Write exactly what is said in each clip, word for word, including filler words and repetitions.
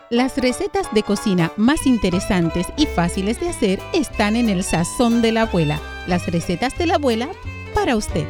Las recetas de cocina más interesantes y fáciles de hacer están en el Sazón de la Abuela. Las recetas de la abuela para usted.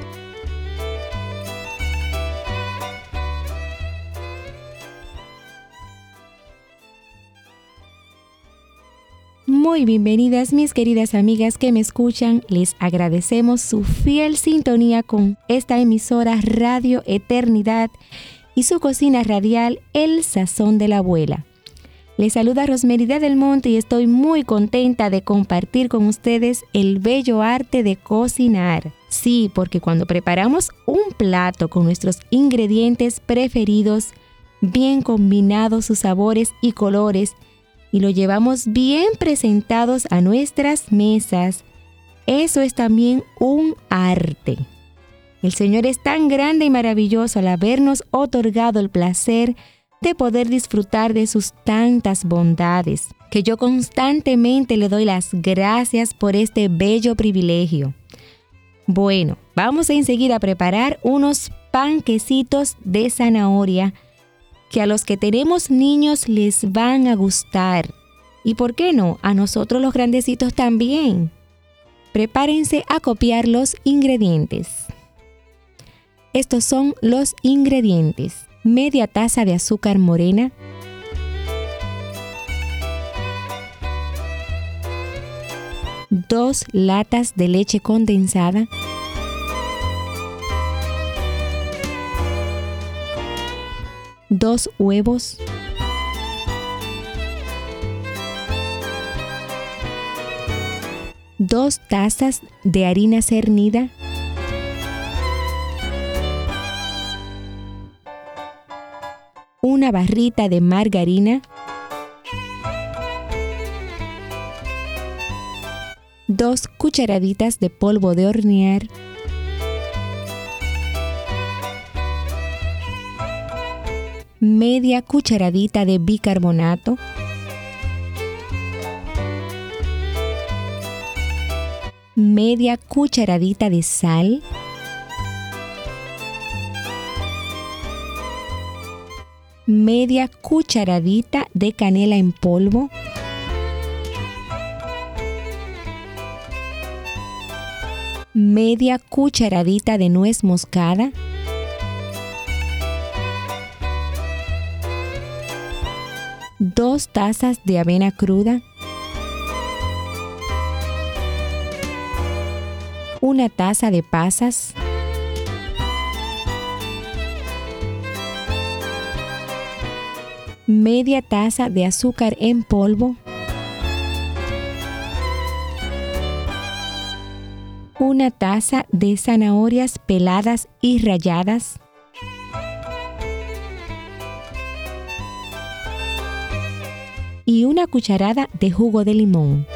Muy bienvenidas mis queridas amigas que me escuchan. Les agradecemos su fiel sintonía con esta emisora Radio Eternidad y su cocina radial El Sazón de la Abuela. Les saluda Rosmerida del Monte y estoy muy contenta de compartir con ustedes el bello arte de cocinar. Sí, porque cuando preparamos un plato con nuestros ingredientes preferidos, bien combinados sus sabores y colores, y lo llevamos bien presentados a nuestras mesas, eso es también un arte. El Señor es tan grande y maravilloso al habernos otorgado el placer de poder disfrutar de sus tantas bondades, que yo constantemente le doy las gracias por este bello privilegio. Bueno, vamos enseguida a preparar unos panquecitos de zanahoria que a los que tenemos niños les van a gustar. ¿Y por qué no? A nosotros los grandecitos también. Prepárense a copiar los ingredientes. Estos son los ingredientes. Media taza de azúcar morena, dos latas de leche condensada, dos huevos, dos tazas de harina cernida, una barrita de margarina, dos cucharaditas de polvo de hornear, media cucharadita de bicarbonato, media cucharadita de sal, media cucharadita de canela en polvo, media cucharadita de nuez moscada, dos tazas de avena cruda, una taza de pasas, media taza de azúcar en polvo, una taza de zanahorias peladas y ralladas, y una cucharada de jugo de limón.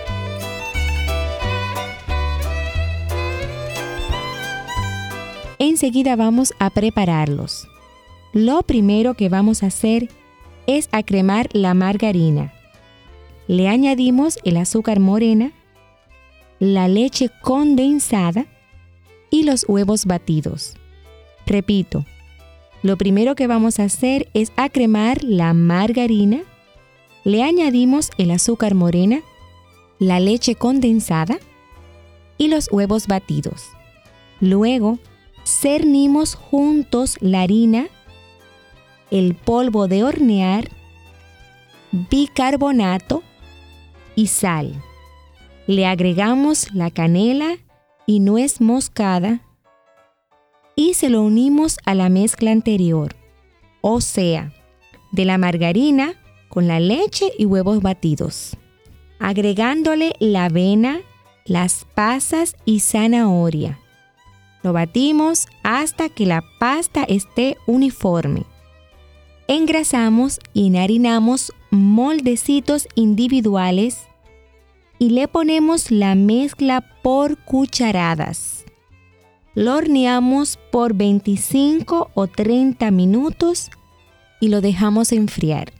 Enseguida vamos a prepararlos. Lo primero que vamos a hacer es a cremar la margarina. Le añadimos el azúcar morena, la leche condensada y los huevos batidos. Repito, lo primero que vamos a hacer es a cremar la margarina, le añadimos el azúcar morena, la leche condensada y los huevos batidos. Luego, cernimos juntos la harina, el polvo de hornear, bicarbonato y sal. Le agregamos la canela y nuez moscada y se lo unimos a la mezcla anterior, o sea, de la margarina con la leche y huevos batidos, agregándole la avena, las pasas y zanahoria. Lo batimos hasta que la pasta esté uniforme. Engrasamos y enharinamos moldecitos individuales y le ponemos la mezcla por cucharadas. Lo horneamos por veinticinco o treinta minutos y lo dejamos enfriar.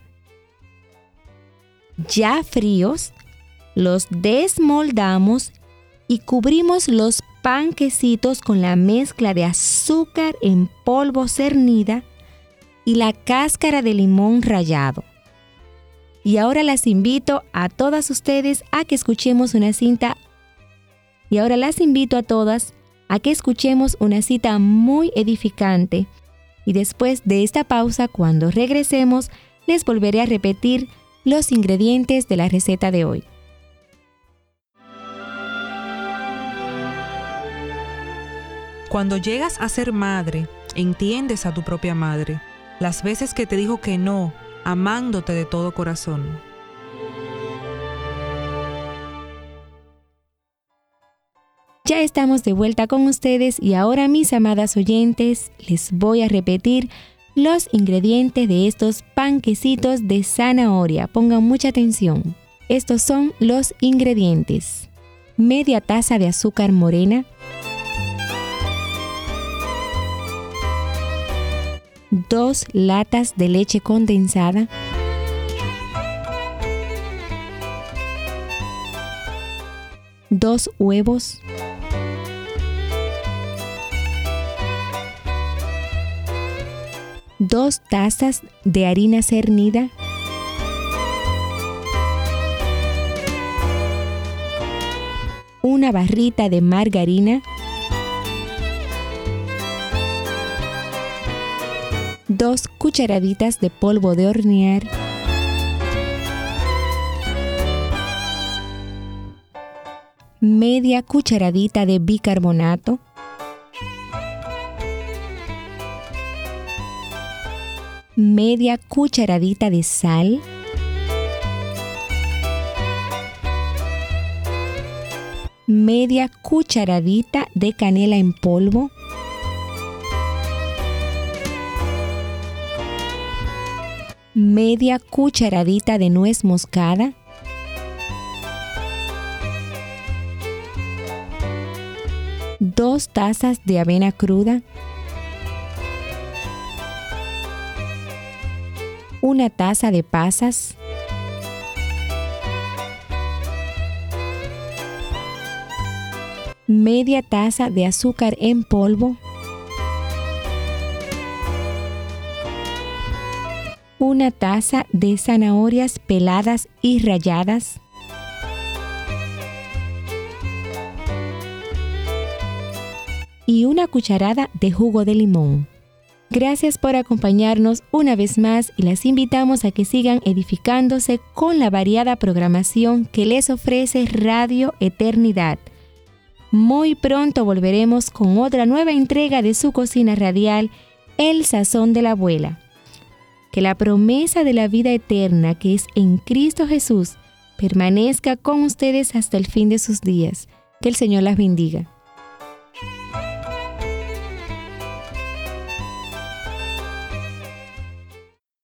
Ya fríos, los desmoldamos y cubrimos los panquecitos con la mezcla de azúcar en polvo cernida y la cáscara de limón rallado. Y ahora las invito a todas ustedes a que escuchemos una cinta. Y ahora las invito a todas a que escuchemos una cita muy edificante. Y después de esta pausa, cuando regresemos, les volveré a repetir los ingredientes de la receta de hoy. Cuando llegas a ser madre, entiendes a tu propia madre, las veces que te dijo que no, amándote de todo corazón. Ya estamos de vuelta con ustedes y ahora, mis amadas oyentes, les voy a repetir los ingredientes de estos panquecitos de zanahoria. Pongan mucha atención. Estos son los ingredientes: media taza de azúcar morena, dos latas de leche condensada, dos huevos, dos tazas de harina cernida, una barrita de margarina, dos cucharaditas de polvo de hornear, media cucharadita de bicarbonato, media cucharadita de sal, media cucharadita de canela en polvo, media cucharadita de nuez moscada, dos tazas de avena cruda, una taza de pasas, media taza de azúcar en polvo, una taza de zanahorias peladas y ralladas, y una cucharada de jugo de limón. Gracias por acompañarnos una vez más y las invitamos a que sigan edificándose con la variada programación que les ofrece Radio Eternidad. Muy pronto volveremos con otra nueva entrega de su cocina radial, El Sazón de la Abuela. Que la promesa de la vida eterna que es en Cristo Jesús permanezca con ustedes hasta el fin de sus días. Que el Señor las bendiga.